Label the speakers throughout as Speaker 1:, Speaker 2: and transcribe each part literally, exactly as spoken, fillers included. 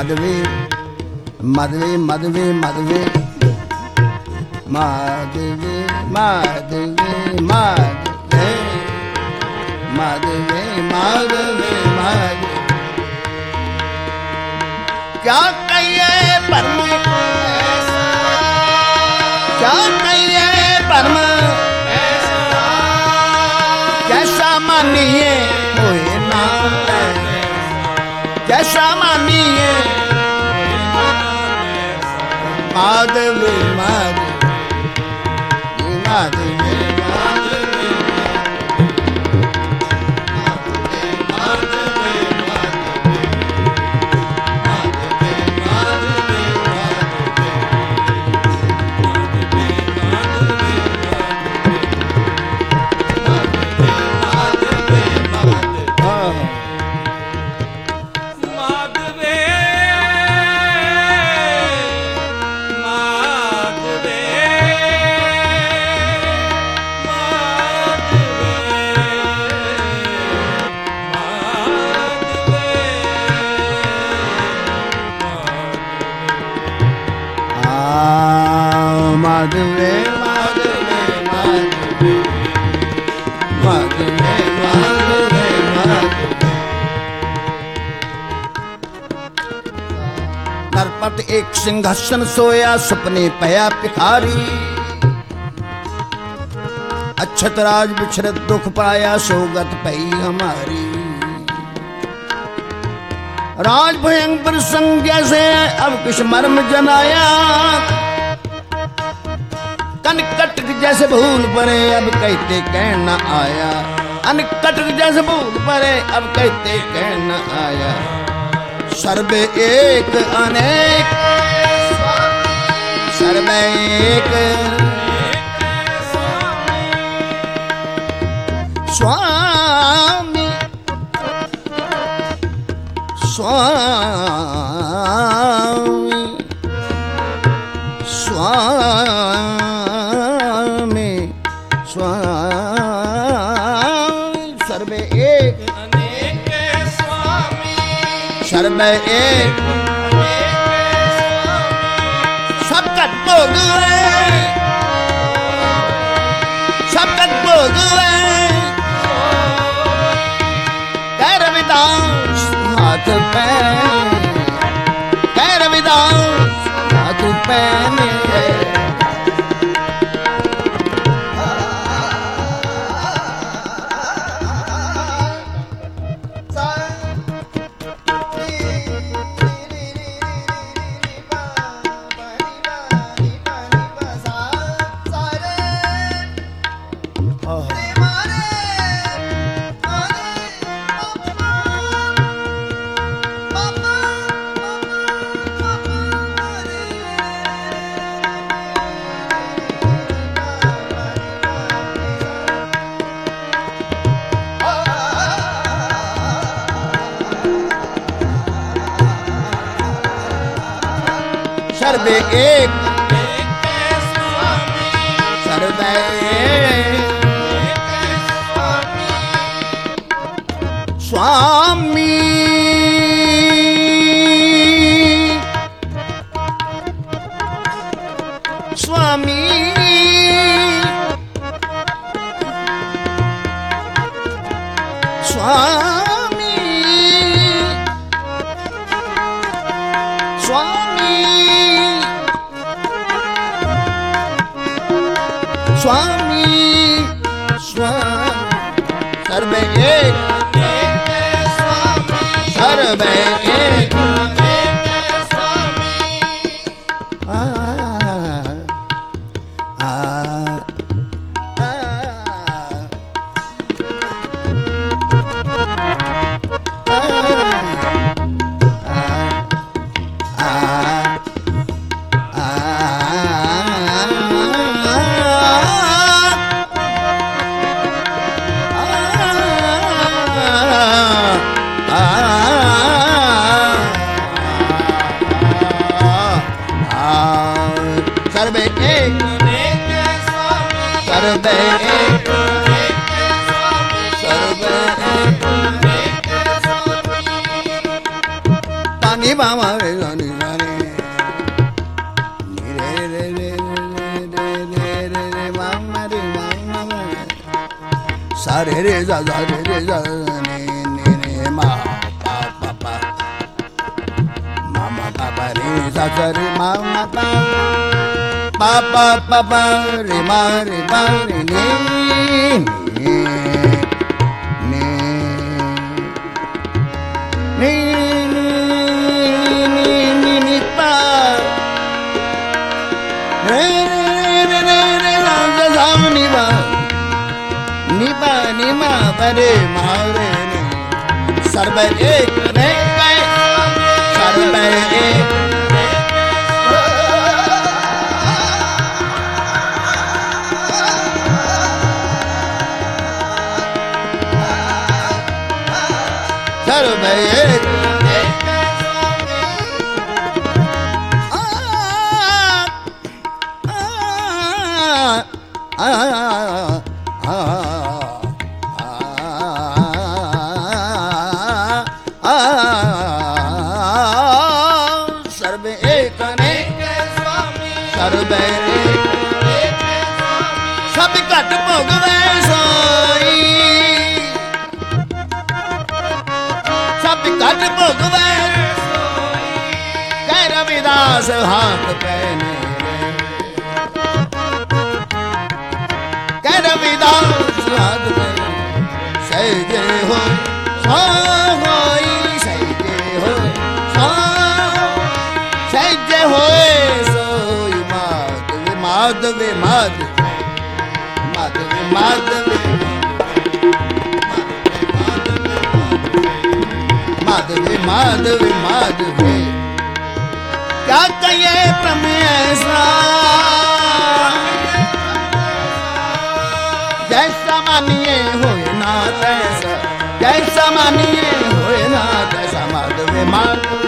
Speaker 1: माधवे माधवे माधवे माधवे माधवे माधवे माधवे माधवे माधवे माधवे क्या कहिए परम ऐसा, क्या कहिए परम ऐसा, कैसा मानिए होए ना, कैसा मानिए माधवे माधवे माधवे माधवे माधवे माधवे माधवे माधवे माधवे नरपत एक सिंहासन सोया सपने पया भिखारी अक्षत राज बिछरत दुख पाया सोगत पई हमारी राज भयंकर संज्ञा से अब किस मर्म जनाया अनकटक जैसे भूल परे अब कहते कहना आया अनकटक जैसे भूल परे अब कहते कहना आया सर्वे एक अनेक सर्वे एक स्वामी स्वामी स्वामी स्वामी सर्वे एक अनेक स्वामी सर्वे एक सबका भोग सबका भोग कह रविदास हाथ पैर कह रविदास हाथ पैर सर्वे एक सर्वे स्वामी स्वामी स्वामी स्वामी स्वामी स्वामी सर्वे एक सर्वे एक आ आ सर्वे एक सर्वे एक सर्वे एक तानी बामा सारे रे जा जा रे रे जा ने ने ने मा पा पा पा मा मा पा पा रे जा जा रे मा मा पा पा पा पा पा रे मा रे मा रे ने ने ने ने ने ने ने पा रे रे रे रे जा जा जा नि पा नि पा नि मा परे मारे ने सर्व एक रे सर्व एक सर्व एक आ आ आ सर्व एक सर्व एक सब घट भोगवे सोई सब घट भोगवे कह रविदास हाथ पहने कह रविदास हाथ पहने सहजे हो सोई सहजे हो सहजे हो सोई माधव माधव माधव माधव माधव माधव माधव क्या कहिए प्रमेशा जैसा मानिए होए ना तैसा जैसा मानिए होए ना तैसा माधव माधव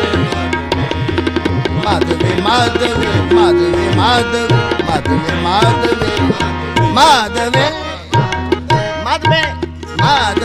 Speaker 1: माधव माधव माधव माधव माधव माधव माधव माधव माधव